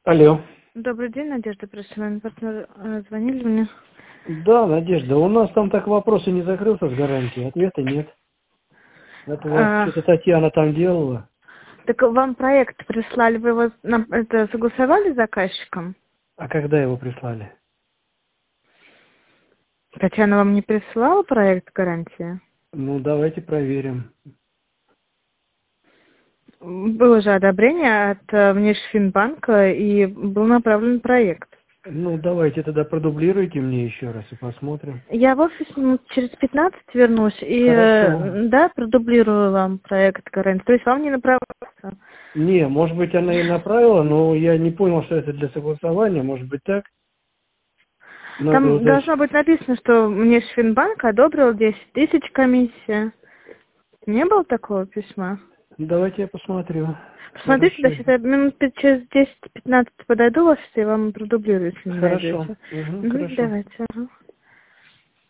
Алло. Добрый день, Надежда, прошу, вами партнер звонили мне. Да, Надежда, у нас там так вопросы не закрылся с гарантией, ответа нет. Это вот что-то Татьяна там делала. Так вам проект прислали, вы его это согласовали с заказчиком? А когда его прислали? Татьяна вам не присылала проект гарантии? Ну, давайте проверим. Было же одобрение от Внешфинбанка и был направлен проект. Ну, давайте тогда продублируйте мне еще раз и посмотрим. Я в офис минут через 15 вернусь и, Хорошо. да, продублирую вам проект гарантии. То есть вам не направляется? Не, может быть, она и направила, но я не понял, что это для согласования. Может быть, так? Надо Там уточнить. должно быть написано, что Внешфинбанк одобрил 10 тысяч комиссия. Не было такого письма? Давайте я посмотрю. Посмотрите, Хорошо. значит, я минут через 10-15 подойду в офис и вам продублирую, если не Хорошо. найдете. Угу, хорошо. Давайте. Ага.